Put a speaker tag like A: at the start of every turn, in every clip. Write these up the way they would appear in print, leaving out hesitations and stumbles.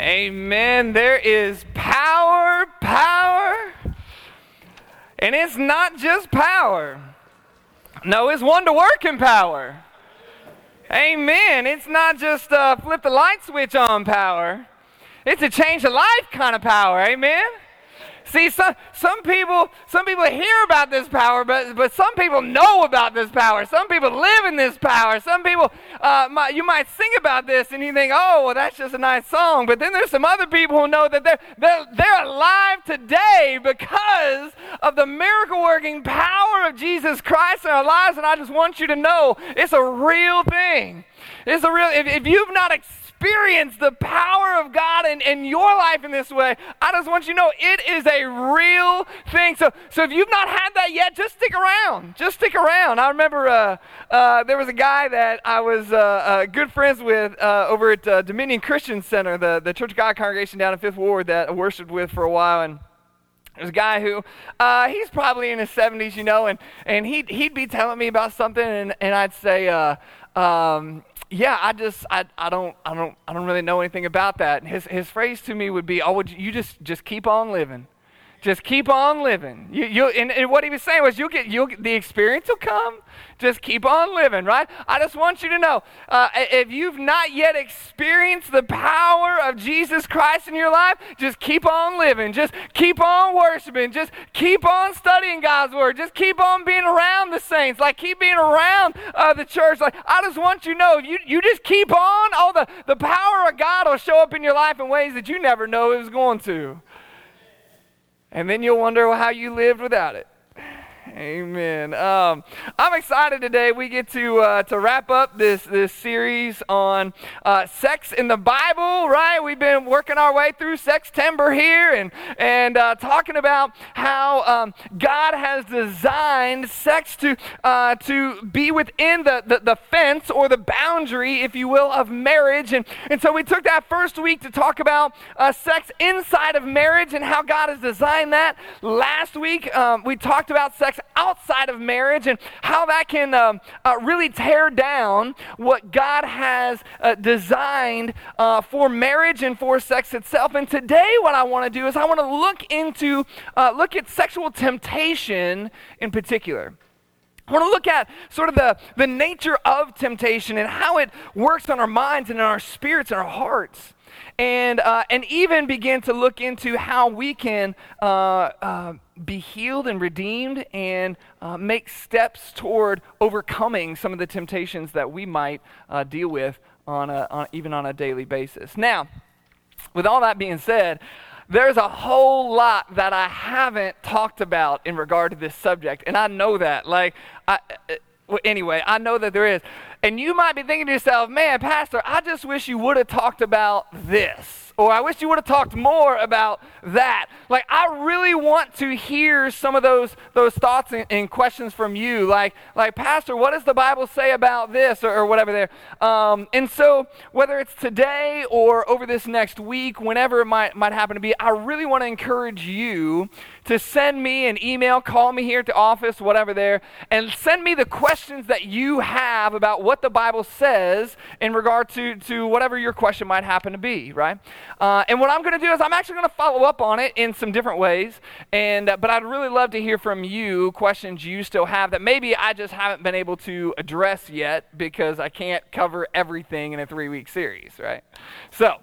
A: Amen. There is power. And it's not just power. No, it's wonder-working power. Amen. It's not just flip the light switch on power. It's a change of life kind of power. Amen. See, some people hear about this power, but some people know about this power. Some people live in this power. Some people, you might sing about this and you think, oh, well, that's just a nice song. But then there's some other people who know that they're alive today because of the miracle-working power of Jesus Christ in our lives. And I just want you to know it's a real thing. It's a real. If you've not experienced the power of God in your life in this way, I just want you to know it is a real thing. So if you've not had that yet, just stick around. Just stick around. I remember there was a guy that I was good friends with over at Dominion Christian Center, the Church of God congregation down in Fifth Ward that I worshiped with for a while, and there's a guy who, he's probably in his 70s, and he'd be telling me about something, and I'd say, yeah, I don't really know anything about that. And his phrase to me would be, "Oh, would you just keep on living, just keep on living." And what he was saying was, the experience will come. Just keep on living, right? I just want you to know, if you've not yet experienced the power of Jesus Christ in your life, just keep on living. Just keep on worshiping. Just keep on studying God's Word. Just keep on being around the saints. Like, keep being around the church. Like, I just want you to know, you just keep on, the power of God will show up in your life in ways that you never know it was going to. And then you'll wonder how you lived without it. Amen. I'm excited today. We get to wrap up this series on sex in the Bible, right? We've been working our way through Sextember here and talking about how God has designed sex to be within the fence or the boundary, if you will, of marriage. And so we took that first week to talk about sex inside of marriage and how God has designed that. Last week, we talked about sex outside of marriage and how that can really tear down what God has designed for marriage and for sex itself. And today what I want to do is I want to look at sexual temptation in particular. I want to look at sort of the nature of temptation and how it works on our minds and in our spirits and our hearts. And even begin to look into how we can be healed and redeemed and make steps toward overcoming some of the temptations that we might deal with even on a daily basis. Now, with all that being said, there's a whole lot that I haven't talked about in regard to this subject, and I know that. Anyway, I know that there is. And you might be thinking to yourself, man, Pastor, I just wish you would have talked about this. Or I wish you would have talked more about that. Like, I really want to hear some of those thoughts and questions from you. Like, Pastor, what does the Bible say about this or whatever there? And so whether it's today or over this next week, whenever it might happen to be, I really want to encourage you to send me an email, call me here at the office, whatever there, and send me the questions that you have about what the Bible says in regard to whatever your question might happen to be, right? And what I'm going to do is I'm actually going to follow up on it in some different ways, but I'd really love to hear from you questions you still have that maybe I just haven't been able to address yet because I can't cover everything in a 3-week series, right? So,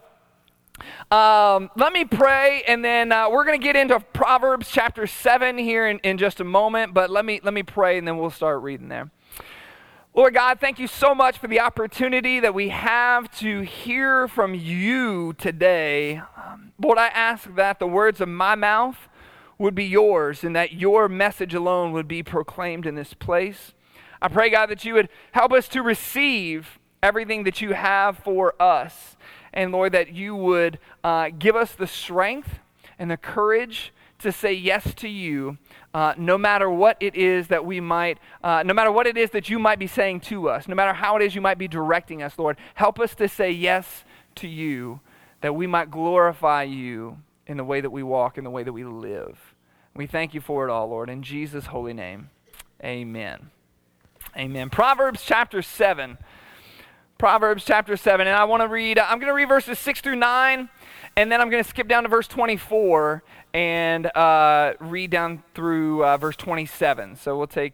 A: let me pray, and then we're going to get into Proverbs chapter 7 here in just a moment, but let me pray, and then we'll start reading there. Lord God, thank you so much for the opportunity that we have to hear from you today. Lord, I ask that the words of my mouth would be yours, and that your message alone would be proclaimed in this place. I pray, God, that you would help us to receive everything that you have for us. And Lord, that you would give us the strength and the courage to say yes to you, no matter what it is that no matter what it is that you might be saying to us, no matter how it is you might be directing us, Lord, help us to say yes to you, that we might glorify you in the way that we walk, in the way that we live. We thank you for it all, Lord, in Jesus' holy name. Amen. Amen. Proverbs chapter 7. Proverbs chapter 7. And I want to read, I'm going to read verses 6 through 9, and then I'm going to skip down to verse 24 and read down through verse 27. So we'll take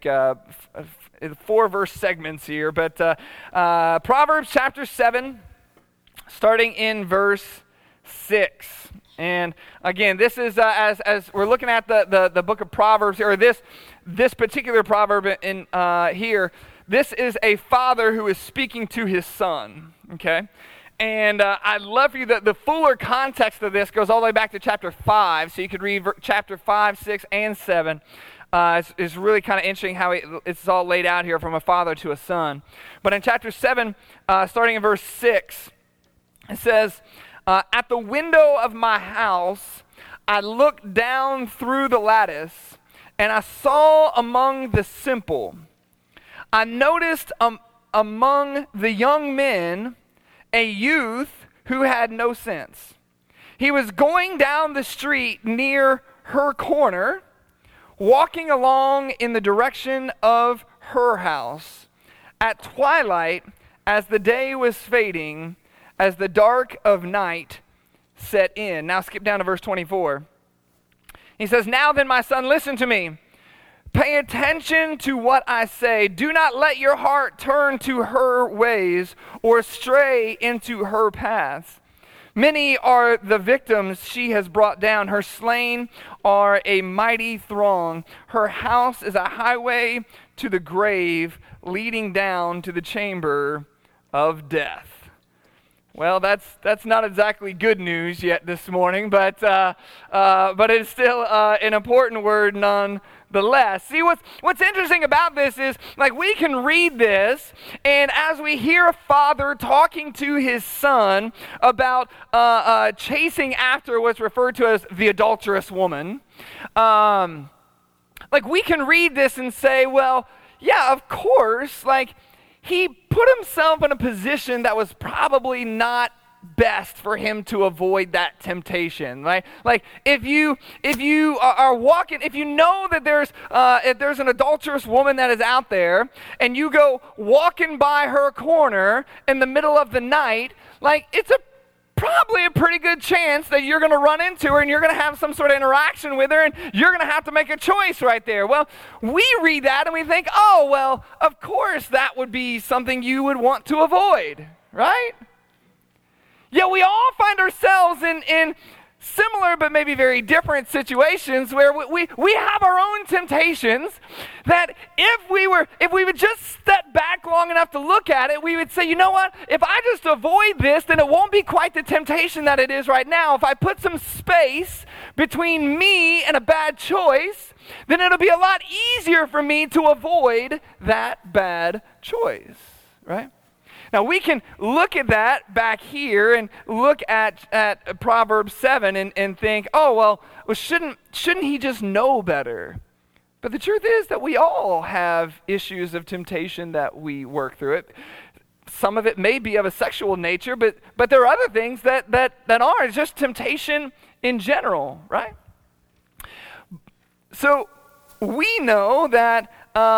A: 4 verse segments here. But Proverbs chapter 7, starting in verse 6. And again, this is as we're looking at the book of Proverbs, or this particular proverb in here. This is a father who is speaking to his son. Okay, and I'd love for you the fuller context of this goes all the way back to chapter 5. So you could read chapter 5, 6, and 7. It's really kind of interesting how it's all laid out here from a father to a son. But in chapter 7, starting in verse 6, it says, "At the window of my house, I looked down through the lattice, and I saw among the simple. I noticed among the young men a youth who had no sense. He was going down the street near her corner, walking along in the direction of her house. At twilight, as the day was fading, as the dark of night set in." Now skip down to verse 24. He says, "Now then, my son, listen to me. Pay attention to what I say. Do not let your heart turn to her ways or stray into her paths. Many are the victims she has brought down. Her slain are a mighty throng. Her house is a highway to the grave, leading down to the chamber of death." Well, that's not exactly good news yet this morning, but it's still an important word nonetheless. See, what's interesting about this is, like, we can read this, and as we hear a father talking to his son about chasing after what's referred to as the adulterous woman, like, we can read this and say, well, yeah, of course, like, he put himself in a position that was probably not best for him to avoid that temptation, right? Like, if you are walking, if you know that if there's an adulterous woman that is out there, and you go walking by her corner in the middle of the night, like, it's probably a pretty good chance that you're going to run into her and you're going to have some sort of interaction with her, and you're going to have to make a choice right there. Well, we read that and we think, oh, well, of course that would be something you would want to avoid, right? Yet we all find ourselves in similar but maybe very different situations where we have our own temptations that if we would just step back long enough to look at it, we would say, you know what, if I just avoid this, then it won't be quite the temptation that it is right now. If I put some space between me and a bad choice, then it'll be a lot easier for me to avoid that bad choice, right? Now, we can look at that back here and look at Proverbs 7 and think, oh, well, shouldn't he just know better? But the truth is that we all have issues of temptation that we work through it. Some of it may be of a sexual nature, but there are other things that are. It's just temptation in general, right? So we know that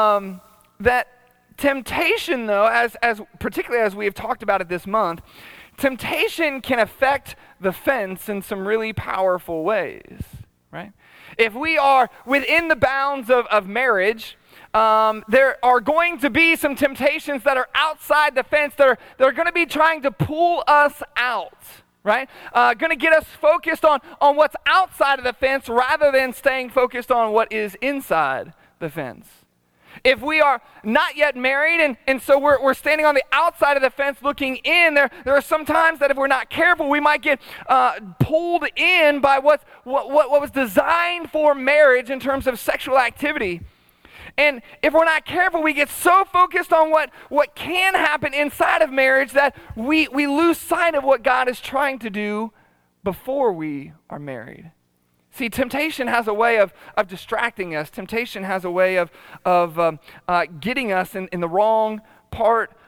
A: temptation, though, as particularly as we have talked about it this month, temptation can affect the fence in some really powerful ways, right? If we are within the bounds of marriage, there are going to be some temptations that are outside the fence that are going to be trying to pull us out, right? Going to get us focused on what's outside of the fence rather than staying focused on what is inside the fence. If we are not yet married and so we're standing on the outside of the fence looking in, there are some times that if we're not careful, we might get pulled in by what was designed for marriage in terms of sexual activity. And if we're not careful, we get so focused on what can happen inside of marriage that we lose sight of what God is trying to do before we are married. See, temptation has a way of distracting us. Temptation has a way of getting us in the wrong part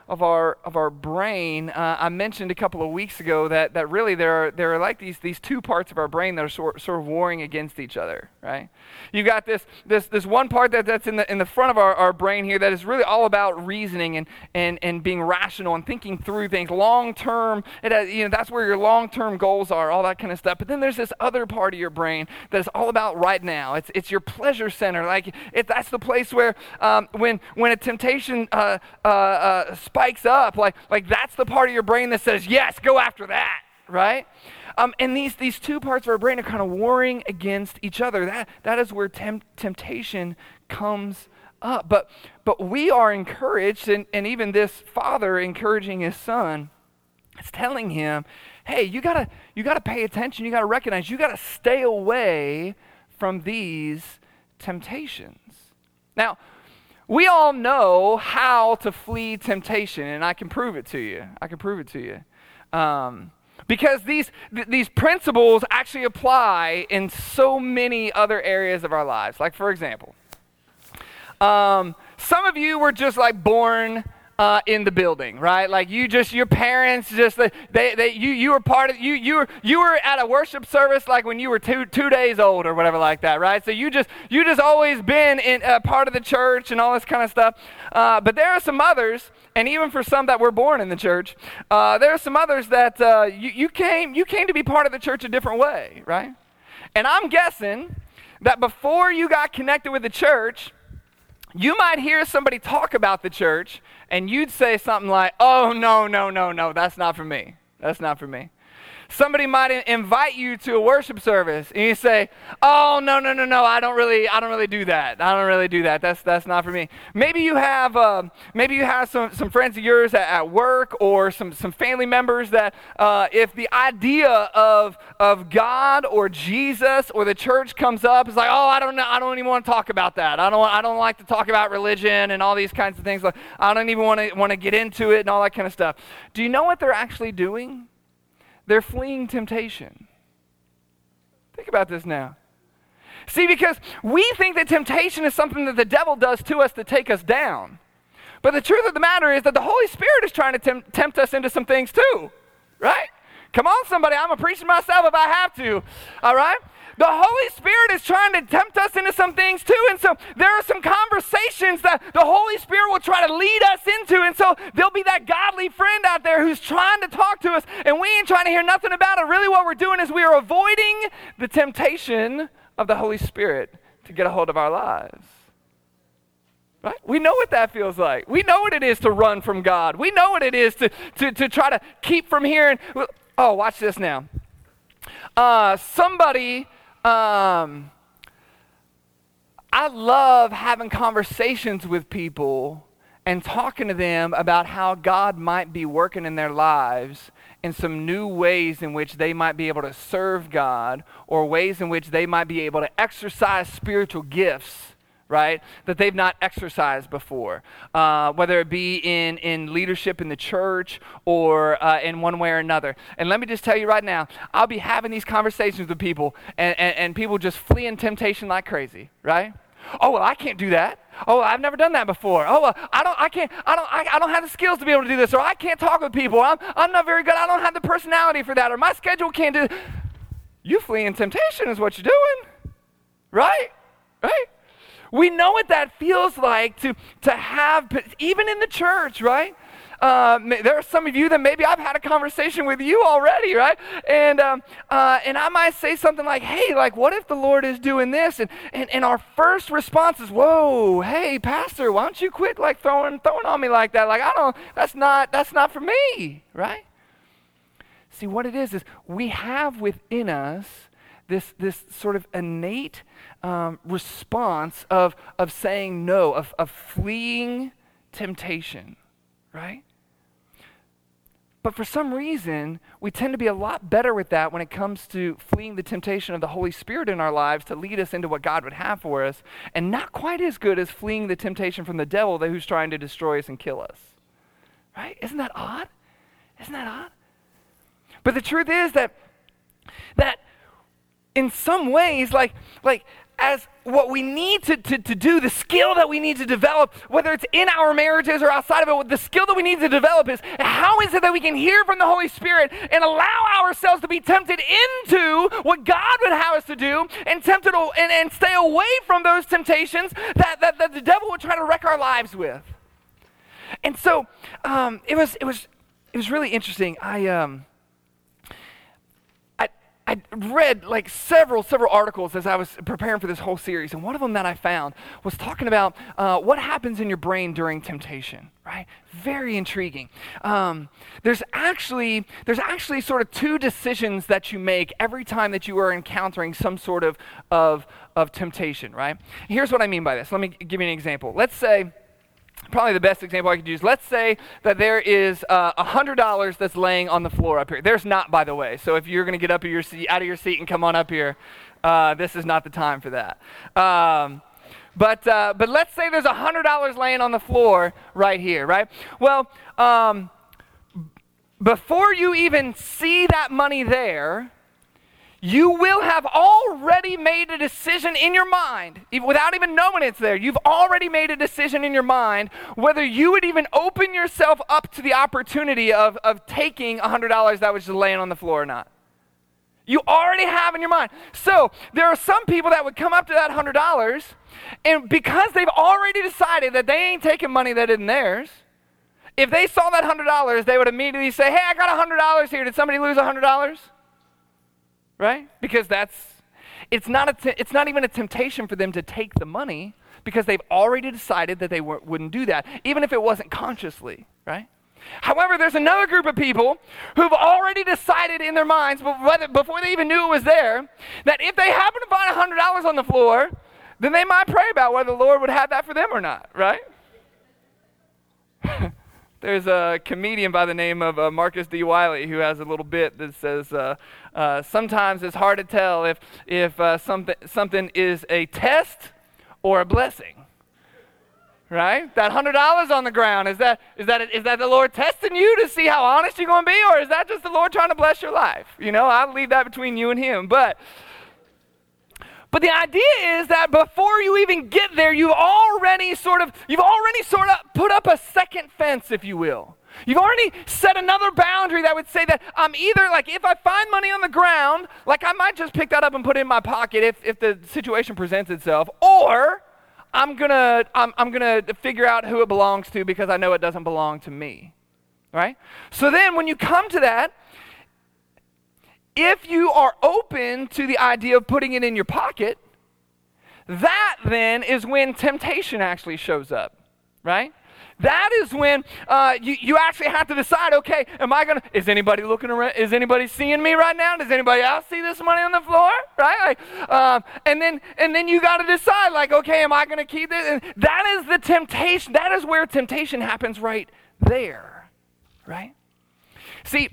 A: our brain. I mentioned a couple of weeks ago that really there are like these two parts of our brain that are sort of warring against each other, right? You got this one part that's in the front of our brain here that is really all about reasoning and being rational and thinking through things long term. That's where your long term goals are, all that kind of stuff. But then there's this other part of your brain that is all about right now. It's your pleasure center. That's the place where when a temptation spikes up, like that's the part of your brain that says, yes, go after that, right? And these two parts of our brain are kind of warring against each other. That is where temptation comes up. But we are encouraged, and even this father encouraging his son, is telling him, hey, you gotta pay attention, you gotta recognize, you gotta stay away from these temptations. Now, we all know how to flee temptation, and I can prove it to you. Because these principles actually apply in so many other areas of our lives. Like, for example, some of you were just like born in the building, right? Like your parents just you were part of you were at a worship service like when you were two days old or whatever like that, right? So you just always been in part of the church and all this kind of stuff. But there are some others, and even for some that were born in the church, there are some others that you came to be part of the church a different way, right? And I'm guessing that before you got connected with the church, you might hear somebody talk about the church, and you'd say something like, oh, no, that's not for me. That's not for me. Somebody might invite you to a worship service, and you say, oh, no, I don't really do that. I don't really do that. That's not for me. Maybe you have some friends of yours at work, or some family members that if the idea of God or Jesus or the church comes up, it's like, oh, I don't even want to talk about that. I don't like to talk about religion and all these kinds of things. Like, I don't even want to get into it and all that kind of stuff. Do you know what they're actually doing? They're fleeing temptation. Think about this now. See, because we think that temptation is something that the devil does to us to take us down. But the truth of the matter is that the Holy Spirit is trying to tempt us into some things too, right? Come on, somebody. I'm going to preach myself if I have to, all right? The Holy Spirit is trying to tempt us into some things too. And so there are some conversations that the Holy Spirit will try to lead us into. And so there'll be that godly friend out there who's trying to talk to us, and we ain't trying to hear nothing about it. Really what we're doing is we are avoiding the temptation of the Holy Spirit to get a hold of our lives. Right? We know what that feels like. We know what it is to run from God. We know what it is to try to keep from hearing. Oh, watch this now. I love having conversations with people and talking to them about how God might be working in their lives in some new ways in which they might be able to serve God, or ways in which they might be able to exercise spiritual gifts, right, that they've not exercised before, whether it be in leadership in the church or in one way or another. And let me just tell you right now, I'll be having these conversations with people, and people just fleeing temptation like crazy, right? Oh, well, I can't do that. Oh, well, I've never done that before. Oh, well, I don't have the skills to be able to do this, or I can't talk with people. I'm not very good. I don't have the personality for that, or my schedule can't do it. You fleeing temptation is what you're doing, right? Right? We know what that feels like to have, even in the church, right? There are some of you that maybe I've had a conversation with you already, right? And I might say something like, hey, like, what if the Lord is doing this? And our first response is, whoa, hey, pastor, why don't you quit like throwing on me like that? Like, that's not for me, right? See, what it is we have within us this sort of innate response of saying no, of fleeing temptation, right? But for some reason, we tend to be a lot better with that when it comes to fleeing the temptation of the Holy Spirit in our lives to lead us into what God would have for us, and not quite as good as fleeing the temptation from the devil who's trying to destroy us and kill us, right? Isn't that odd? Isn't that odd? But the truth is that in some ways, like as what we need to do, the skill that we need to develop, whether it's in our marriages or outside of it, the skill that we need to develop is how is it that we can hear from the Holy Spirit and allow ourselves to be tempted into what God would have us to do and tempted and stay away from those temptations that the devil would try to wreck our lives with. And so it was really interesting. I read like several articles as I was preparing for this whole series, and one of them that I found was talking about what happens in your brain during temptation, right? Very intriguing. There's actually sort of two decisions that you make every time that you are encountering some sort of temptation, right? Here's what I mean by this. Let me give you an example. Let's say, probably the best example I could use, let's say that there is $100 that's laying on the floor up here. There's not, by the way. So if you're going to get up out of your seat and come on up here, this is not the time for that. But let's say there's $100 laying on the floor right here, right? Well, before you even see that money there, you will have already made a decision in your mind, without even knowing it's there. You've already made a decision in your mind whether you would even open yourself up to the opportunity of taking $100 that was just laying on the floor or not. You already have in your mind. So there are some people that would come up to that $100, and because they've already decided that they ain't taking money that isn't theirs, if they saw that $100, they would immediately say, hey, I got $100 here. Did somebody lose $100? Right? Because it's not even a temptation for them to take the money because they've already decided that they wouldn't do that, even if it wasn't consciously, right? However, there's another group of people who've already decided in their minds, before they even knew it was there, that if they happen to find $100 on the floor, then they might pray about whether the Lord would have that for them or not, right? There's a comedian by the name of Marcus D. Wiley who has a little bit that says, sometimes it's hard to tell if something is a test or a blessing, right? That $100 on the ground, is that the Lord testing you to see how honest you're going to be, or is that just the Lord trying to bless your life? You know, I'll leave that between you and him, But the idea is that before you even get there, you've already sort of put up a second fence, if you will. You've already set another boundary that would say that I'm either, like, if I find money on the ground, like, I might just pick that up and put it in my pocket if the situation presents itself, or I'm gonna figure out who it belongs to because I know it doesn't belong to me, right? So then when you come to that, if you are open to the idea of putting it in your pocket, that then is when temptation actually shows up, right? That is when you actually have to decide, okay, is anybody looking around? Is anybody seeing me right now? Does anybody else see this money on the floor, right? And then you got to decide, like, okay, am I going to keep this? And that is the temptation. That is where temptation happens right there, right? See,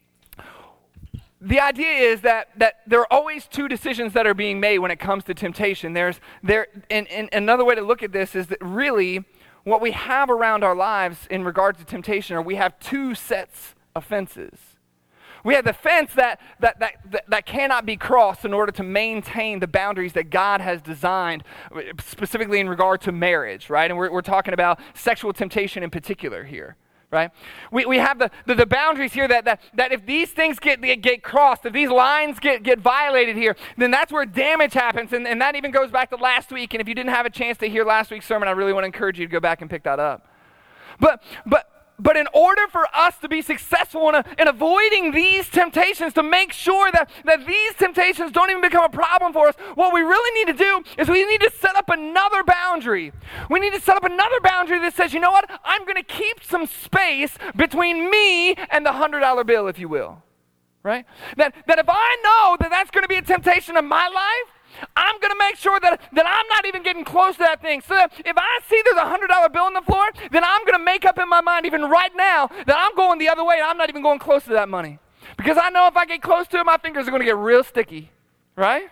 A: the idea is that there are always two decisions that are being made when it comes to temptation. And another way to look at this is that really what we have around our lives in regard to temptation are we have two sets of fences. We have the fence that cannot be crossed in order to maintain the boundaries that God has designed, specifically in regard to marriage, right? And we're talking about sexual temptation in particular here. Right? We have the boundaries here that if these things get crossed, if these lines get violated here, then that's where damage happens. And that even goes back to last week. And if you didn't have a chance to hear last week's sermon, I really want to encourage you to go back and pick that up. But in order for us to be successful in avoiding these temptations, to make sure that these temptations don't even become a problem for us, what we really need to do is we need to set up another boundary. We need to set up another boundary that says, you know what, I'm going to keep some space between me and the $100 bill, if you will. Right? That if I know that that's going to be a temptation in my life, I'm going to make sure that I'm not even getting close to that thing. So that if I see there's a $100 bill on the floor, then I'm going to make up in my mind even right now that I'm going the other way and I'm not even going close to that money. Because I know if I get close to it, my fingers are going to get real sticky. Right?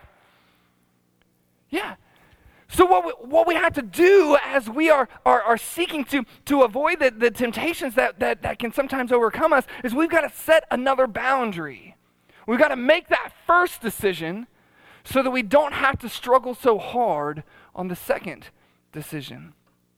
A: Yeah. So what we have to do as we are seeking to avoid the temptations that can sometimes overcome us is we've got to set another boundary. We've got to make that first decision so that we don't have to struggle so hard on the second decision.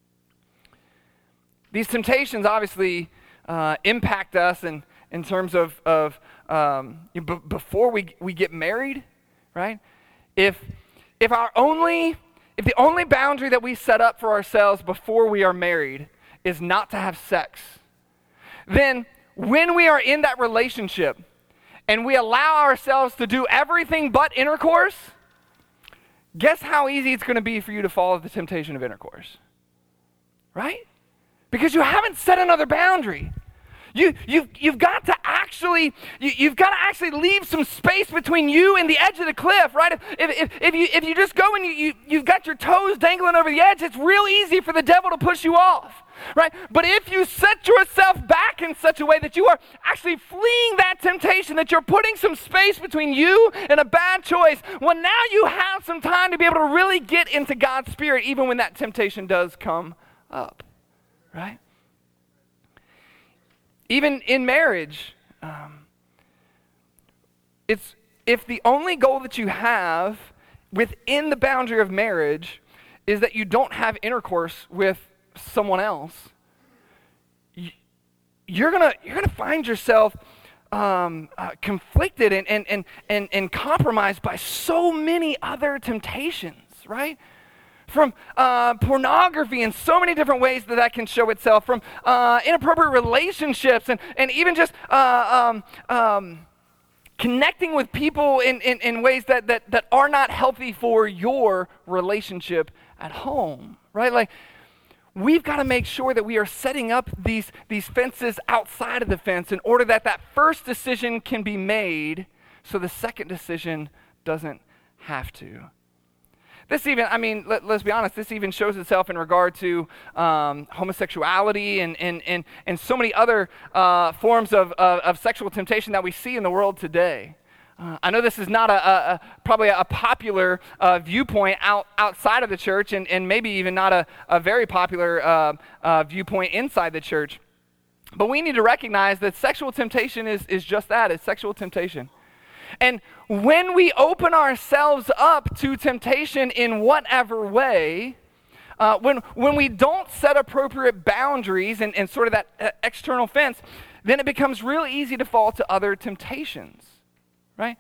A: These temptations obviously impact us in terms of before we get married, right? If the only boundary that we set up for ourselves before we are married is not to have sex, then when we are in that relationship and we allow ourselves to do everything but intercourse, guess how easy it's going to be for you to fall into the temptation of intercourse, right? Because you haven't set another boundary. You've got to actually leave some space between you and the edge of the cliff, right? If you just go and you've got your toes dangling over the edge, it's real easy for the devil to push you off, right? But if you set yourself back in such a way that you are actually fleeing that temptation, that you're putting some space between you and a bad choice, well, now you have some time to be able to really get into God's Spirit even when that temptation does come up, right? Even in marriage, if the only goal that you have within the boundary of marriage is that you don't have intercourse with someone else, you're gonna find yourself conflicted and compromised by so many other temptations, right? From pornography in so many different ways that can show itself, from inappropriate relationships, and even just connecting with people in ways that are not healthy for your relationship at home, right? Like, we've got to make sure that we are setting up these fences outside of the fence in order that first decision can be made so the second decision doesn't have to. This even, let's be honest, this even shows itself in regard to homosexuality and so many other forms of sexual temptation that we see in the world today. I know this is not probably a popular viewpoint outside of the church, and maybe even not a very popular viewpoint inside the church. But we need to recognize that sexual temptation is just that, it's sexual temptation. And when we open ourselves up to temptation in whatever way, when we don't set appropriate boundaries and sort of that external fence, then it becomes real easy to fall to other temptations, right?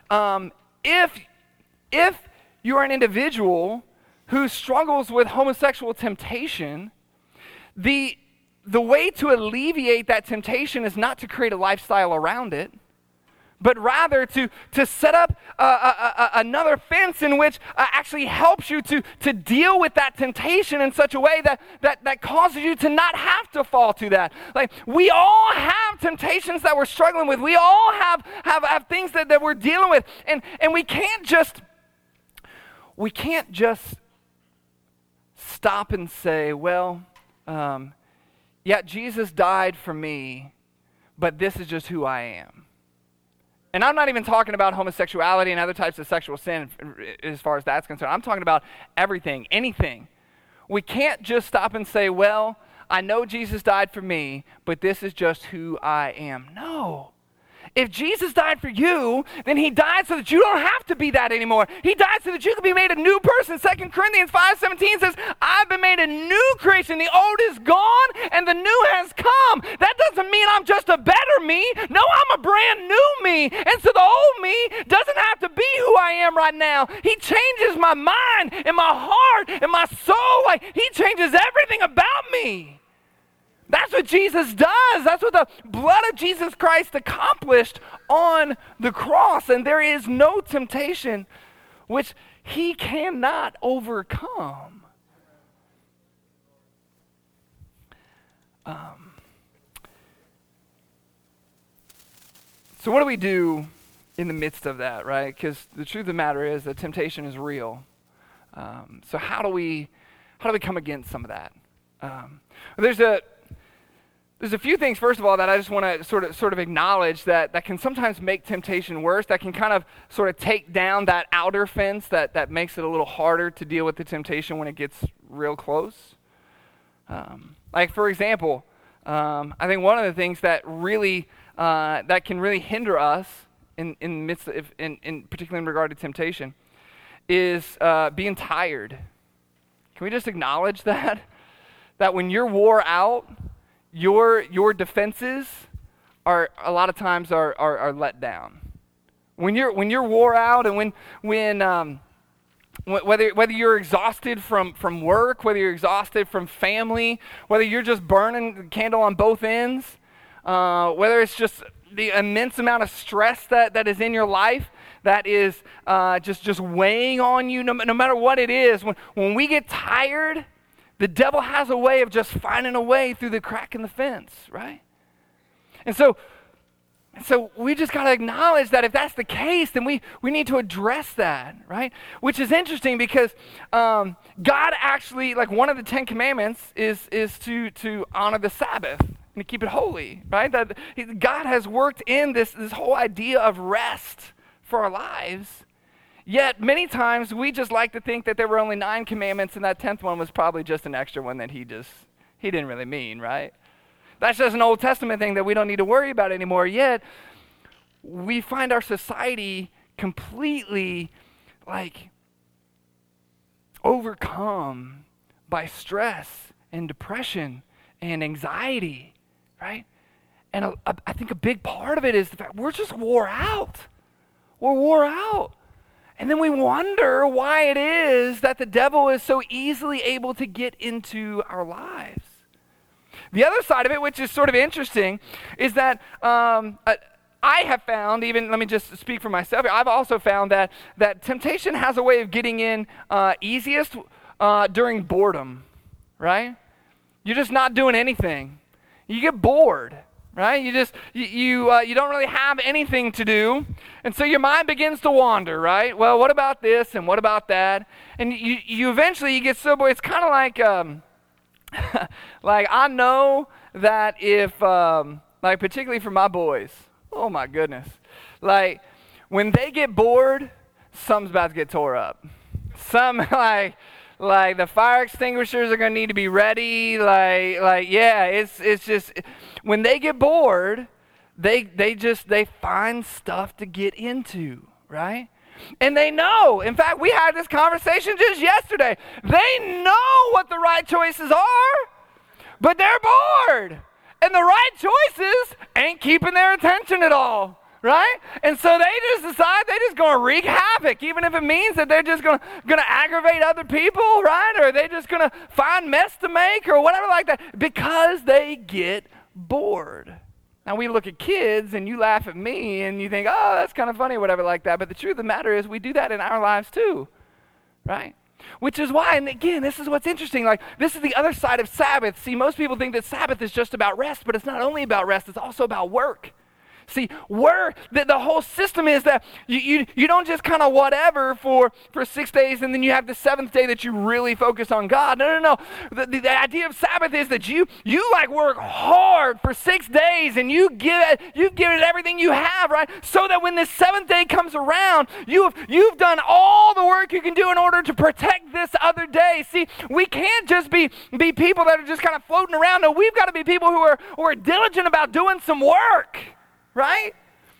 A: If you're an individual who struggles with homosexual temptation, the way to alleviate that temptation is not to create a lifestyle around it, but rather to set up another fence in which actually helps you to deal with that temptation in such a way that causes you to not have to fall to that. Like, we all have temptations that we're struggling with. We all have things that we're dealing with. And we can't just stop and say, well, yeah, Jesus died for me, but this is just who I am. And I'm not even talking about homosexuality and other types of sexual sin as far as that's concerned. I'm talking about everything, anything. We can't just stop and say, well, I know Jesus died for me, but this is just who I am. No. If Jesus died for you, then he died so that you don't have to be that anymore. He died so that you can be made a new person. 2 Corinthians 5:17 says, I've been made a new creation. The old is gone and the new has come. That doesn't mean I'm just a better me. No, I'm a brand new me. And so the old me doesn't have to be who I am right now. He changes my mind and my heart and my soul. Like, he changes everything about me. That's what Jesus does. That's what the blood of Jesus Christ accomplished on the cross. And there is no temptation which he cannot overcome. So what do we do in the midst of that, right? Because the truth of the matter is that temptation is real. So how do we come against some of that? There's a few things, first of all, that I just want to sort of acknowledge that can sometimes make temptation worse, that can kind of sort of take down that outer fence that makes it a little harder to deal with the temptation when it gets real close. Like, for example, I think one of the things that can really hinder us in the midst of, in particularly in regard to temptation, is being tired. Can we just acknowledge that? That when you're wore out, your defenses are a lot of times are let down. When you're wore out, and whether you're exhausted from work, whether you're exhausted from family, whether you're just burning the candle on both ends, whether it's just the immense amount of stress that is in your life that is just weighing on you, no matter what it is, when we get tired, the devil has a way of just finding a way through the crack in the fence, right? And so we just got to acknowledge that if that's the case, then we need to address that, right? Which is interesting because God actually, like one of the 10 Commandments is to honor the Sabbath and to keep it holy, right? That God has worked in this whole idea of rest for our lives. Yet many times we just like to think that there were only 9 commandments and that 10th one was probably just an extra one that he didn't really mean, right? That's just an Old Testament thing that we don't need to worry about anymore. Yet we find our society completely overcome by stress and depression and anxiety, right? And I think a big part of it is the fact we're just wore out. We're wore out. And then we wonder why it is that the devil is so easily able to get into our lives. The other side of it, which is sort of interesting, is that I have found, even let me just speak for myself, I've also found that temptation has a way of getting in easiest during boredom, right? You're just not doing anything. You get bored. Right? You don't really have anything to do, and so your mind begins to wander, right? Well, what about this and what about that? And you eventually get so bored. It's kind of like like I know that if particularly for my boys, oh my goodness, like when they get bored, something's about to get tore up. Some like the fire extinguishers are going to need to be ready. It's just when they get bored, they find stuff to get into, right? And they know. In fact, we had this conversation just yesterday. They know what the right choices are, but they're bored. And the right choices ain't keeping their attention at all. Right? And so they just decide they're just going to wreak havoc, even if it means that they're just going to aggravate other people, right? Or they're just going to find mess to make or whatever like that because they get bored. Now we look at kids and you laugh at me and you think, oh, that's kind of funny or whatever like that. But the truth of the matter is we do that in our lives too, right? Which is why, and again, this is what's interesting. Like, this is the other side of Sabbath. See, most people think that Sabbath is just about rest, but it's not only about rest, it's also about work. See, the whole system is that you don't just kind of whatever for 6 days and then you have the 7th day that you really focus on God. No. The idea of Sabbath is that you like work hard for 6 days and you give it everything you have, right? So that when this 7th day comes around, you've done all the work you can do in order to protect this other day. See, we can't just be people that are just kind of floating around. No, we've got to be people who are diligent about doing some work. Right?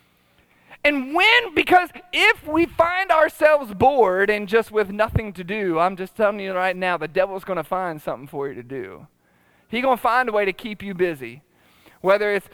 A: And because if we find ourselves bored and just with nothing to do, I'm just telling you right now, the devil's going to find something for you to do. He's going to find a way to keep you busy. Whether it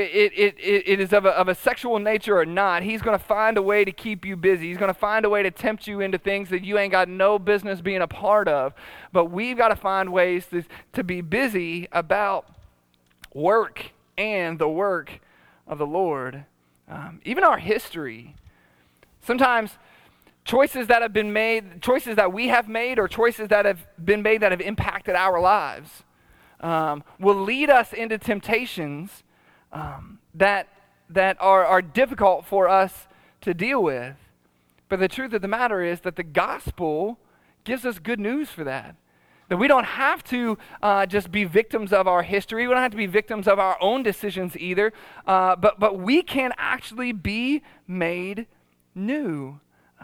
A: is of a sexual nature or not, he's going to find a way to keep you busy. He's going to find a way to tempt you into things that you ain't got no business being a part of. But we've got to find ways to be busy about work and the work of the Lord. Even our history. Sometimes choices that have been made, choices that we have made, or choices that have been made that have impacted our lives will lead us into temptations that are difficult for us to deal with. But the truth of the matter is that the gospel gives us good news for that. That we don't have to just be victims of our history. We don't have to be victims of our own decisions either. But we can actually be made new.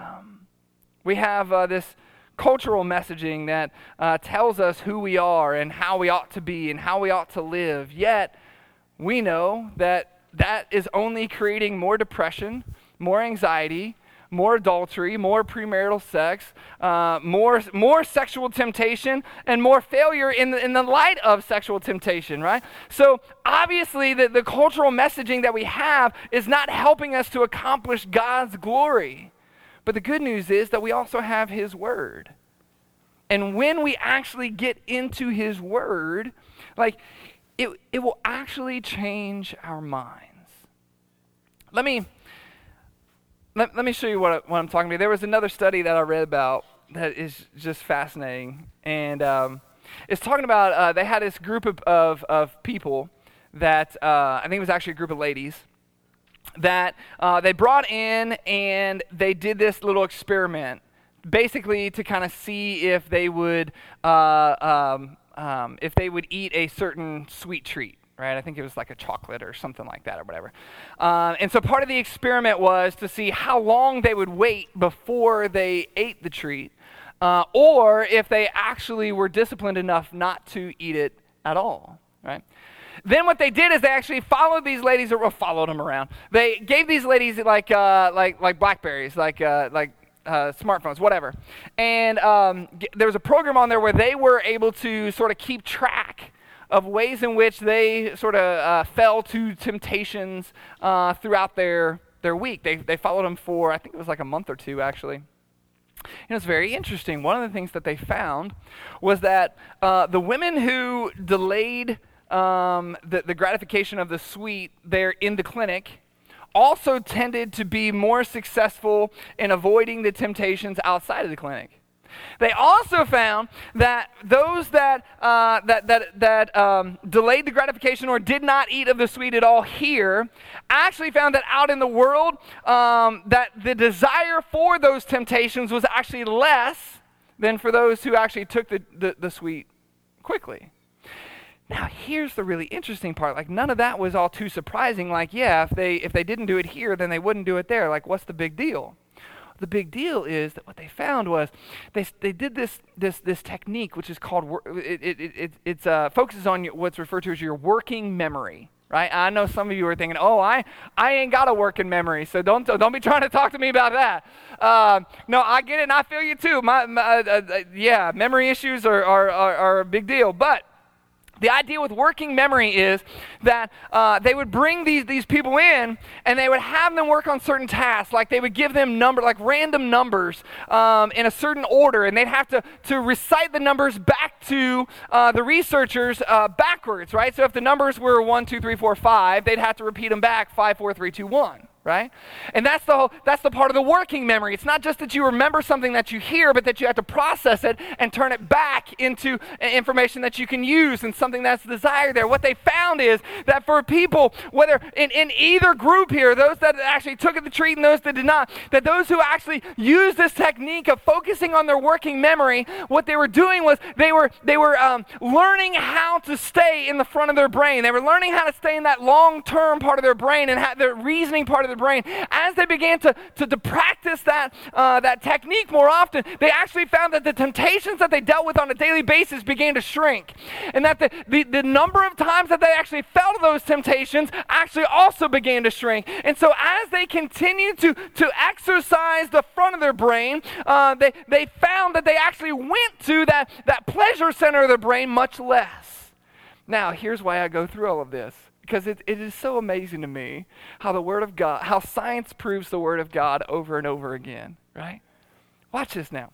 A: We have this cultural messaging that tells us who we are and how we ought to be and how we ought to live. Yet, we know that is only creating more depression, more anxiety, more adultery, more premarital sex, more sexual temptation, and more failure in the light of sexual temptation, right? So obviously the cultural messaging that we have is not helping us to accomplish God's glory. But the good news is that we also have His Word. And when we actually get into His Word, like, it will actually change our minds. Let me show you what I'm talking about. There was another study that I read about that is just fascinating. And it's talking about, they had this group of people that, I think it was actually a group of ladies, that they brought in and they did this little experiment, basically to kind of see if they would eat a certain sweet treat, right? I think it was like a chocolate or something like that or whatever. And so part of the experiment was to see how long they would wait before they ate the treat, or if they actually were disciplined enough not to eat it at all, right? Then what they did is they actually followed these ladies, or followed them around. They gave these ladies like Blackberries, like smartphones, whatever. And there was a program on there where they were able to sort of keep track of ways in which they sort of fell to temptations throughout their week. They followed them for, I think it was like a month or two, actually. And it's very interesting. One of the things that they found was that the women who delayed the gratification of the sweet there in the clinic also tended to be more successful in avoiding the temptations outside of the clinic. They also found that those that delayed the gratification or did not eat of the sweet at all here actually found that out in the world that the desire for those temptations was actually less than for those who actually took the sweet quickly. Now, here's the really interesting part. Like, none of that was all too surprising. Like, yeah, if they didn't do it here, then they wouldn't do it there. Like, what's the big deal? The big deal is that what they found was they did this technique, which is called it focuses on what's referred to as your working memory. Right? I know some of you are thinking, oh, I ain't got a working memory, so don't be trying to talk to me about that. No, I get it, and I feel you too. Yeah, memory issues are a big deal, but the idea with working memory is that they would bring these people in and they would have them work on certain tasks. Like they would give them random numbers in a certain order, and they'd have to recite the numbers back to the researchers backwards, right? So if the numbers were 1, 2, 3, 4, 5, they'd have to repeat them back 5, 4, 3, 2, 1. Right? And that's the part of the working memory. It's not just that you remember something that you hear, but that you have to process it and turn it back into information that you can use and something that's desired there. What they found is that for people, whether in either group here, those that actually took the treat and those that did not, that those who actually used this technique of focusing on their working memory, what they were doing was they were learning how to stay in the front of their brain. They were learning how to stay in that long-term part of their brain and have the reasoning part of the brain. As they began to practice that technique more often, they actually found that the temptations that they dealt with on a daily basis began to shrink, and that the number of times that they actually fell to those temptations actually also began to shrink. And so as they continued to exercise the front of their brain, they found that they actually went to that pleasure center of their brain much less. Now, here's why I go through all of this. Because it is so amazing to me how the Word of God, how science proves the Word of God over and over again, right? Watch this now.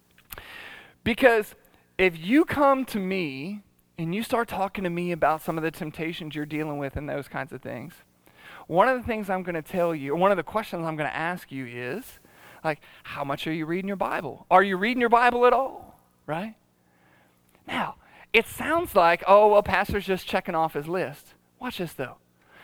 A: Because if you come to me and you start talking to me about some of the temptations you're dealing with and those kinds of things, one of the things I'm going to tell you, or one of the questions I'm going to ask you is, like, how much are you reading your Bible? Are you reading your Bible at all, right? Now, it sounds like, oh, well, pastor's just checking off his list. Watch this, though.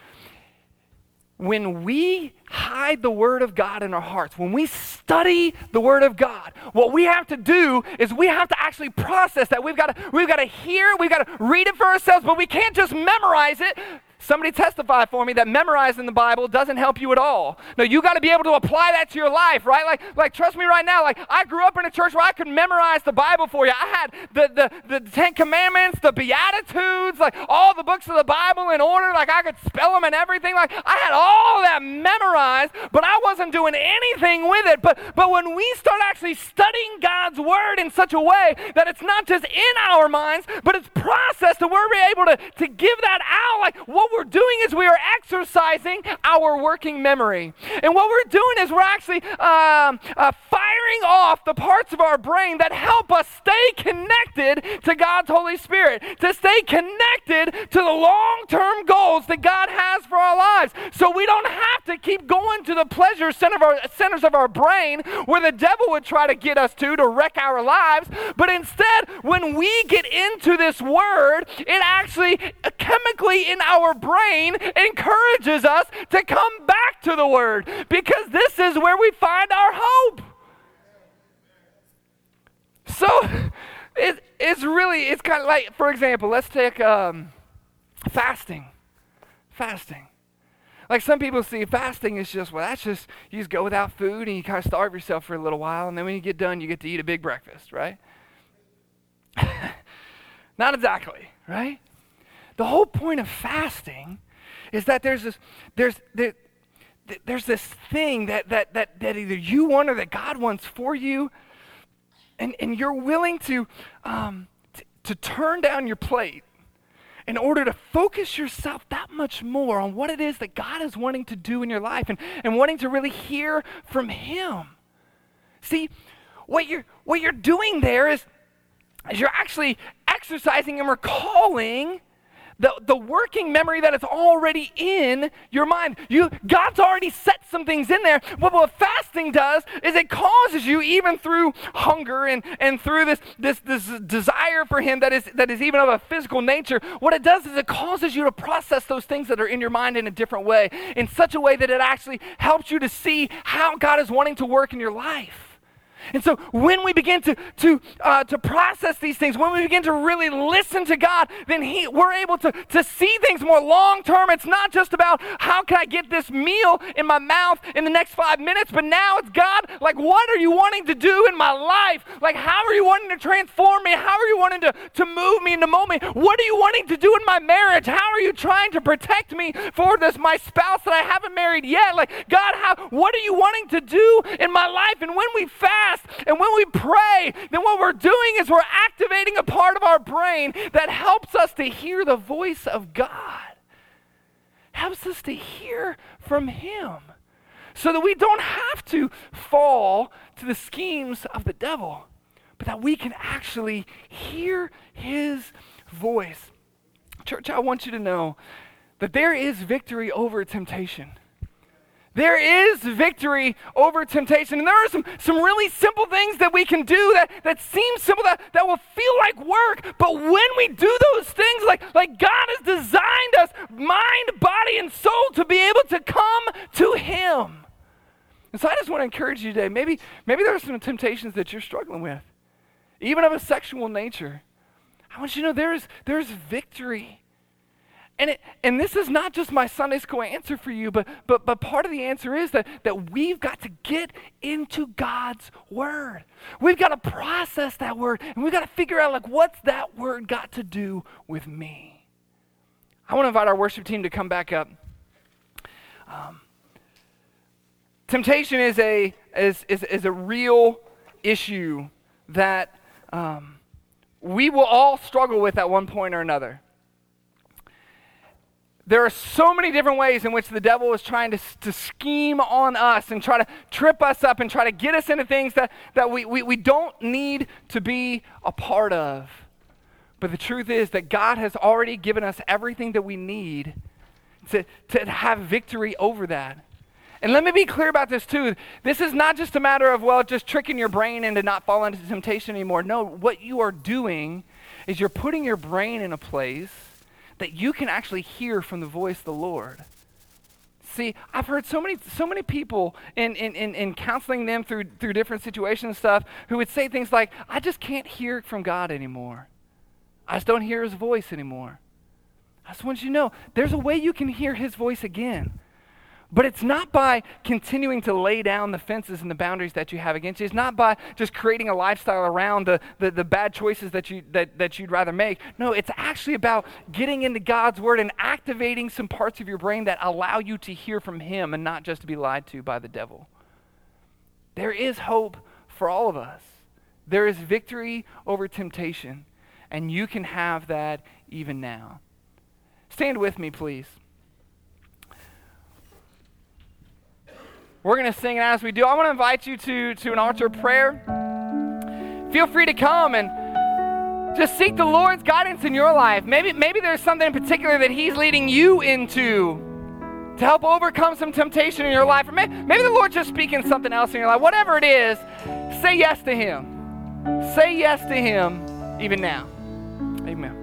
A: When we hide the Word of God in our hearts, when we study the Word of God, what we have to do is we have to actually process that. We've got to hear, we've got to read it for ourselves, but we can't just memorize it Somebody testify for me that memorizing the Bible doesn't help you at all. No, you got to be able to apply that to your life, right? Like trust me right now, like I grew up in a church where I could memorize the Bible for you. I had the Ten Commandments, the Beatitudes, like all the books of the Bible in order. Like I could spell them and everything. Like I had all that memorized, but I wasn't doing anything with it. But when we start actually studying God's Word in such a way that it's not just in our minds, but it's processed and we're able to give that out, like what we're doing is we are exercising our working memory. And what we're doing is we're actually firing off the parts of our brain that help us stay connected to God's Holy Spirit, to stay connected to the long-term goals that God has for our lives. So we don't have to keep going to the pleasure centers of our brain where the devil would try to get us to wreck our lives. But instead, when we get into this word, it actually chemically in our brain encourages us to come back to the word, because this is where we find our hope. So it's kind of like, for example, let's take fasting. Like some people see fasting is just, well, that's just, you just go without food and you kind of starve yourself for a little while, and then when you get done, you get to eat a big breakfast, right? Not exactly, right? The whole point of fasting is that there's this thing that either you want or that God wants for you, and you're willing to turn down your plate in order to focus yourself that much more on what it is that God is wanting to do in your life and wanting to really hear from Him. See, what you're doing there is you're actually exercising and recalling the working memory that is already in your mind. God's already set some things in there. What fasting does is it causes you, even through hunger and through this desire for Him that is even of a physical nature, what it does is it causes you to process those things that are in your mind in a different way, in such a way that it actually helps you to see how God is wanting to work in your life. And so when we begin to process these things, when we begin to really listen to God, then we're able to see things more long term. It's not just about how can I get this meal in my mouth in the next 5 minutes, but now it's God, like what are you wanting to do in my life? Like how are you wanting to transform me? How are you wanting to move me and to mold me? What are you wanting to do in my marriage? How are you trying to protect me for my spouse that I haven't married yet? Like God, what are you wanting to do in my life? And when we fast, and when we pray, then what we're doing is we're activating a part of our brain that helps us to hear the voice of God, helps us to hear from Him, so that we don't have to fall to the schemes of the devil, but that we can actually hear His voice. Church, I want you to know that there is victory over temptation. There is victory over temptation. And there are some really simple things that we can do that seem simple, that will feel like work. But when we do those things, like God has designed us, mind, body, and soul, to be able to come to Him. And so I just want to encourage you today, maybe there are some temptations that you're struggling with, even of a sexual nature. I want you to know there's victory. And this is not just my Sunday school answer for you, but part of the answer is that we've got to get into God's Word. We've got to process that Word, and we've got to figure out, like, what's that Word got to do with me? I want to invite our worship team to come back up. Temptation is a real issue that we will all struggle with at one point or another. There are so many different ways in which the devil is trying to scheme on us and try to trip us up and try to get us into things that we don't need to be a part of. But the truth is that God has already given us everything that we need to have victory over that. And let me be clear about this too. This is not just a matter of, just tricking your brain into not falling into temptation anymore. No, what you are doing is you're putting your brain in a place that you can actually hear from the voice of the Lord. See, I've heard so many people in counseling them through different situations and stuff who would say things like, I just can't hear from God anymore. I just don't hear His voice anymore. I just want you to know there's a way you can hear his voice again. But it's not by continuing to lay down the fences and the boundaries that you have against you. It's not by just creating a lifestyle around the bad choices that you'd rather make. No, it's actually about getting into God's word and activating some parts of your brain that allow you to hear from him and not just to be lied to by the devil. There is hope for all of us. There is victory over temptation, and you can have that even now. Stand with me, please. We're going to sing, and as we do, I want to invite you to an altar of prayer. Feel free to come and just seek the Lord's guidance in your life. Maybe there's something in particular that he's leading you into to help overcome some temptation in your life. Or maybe the Lord's just speaking something else in your life. Whatever it is, say yes to him. Say yes to him even now. Amen.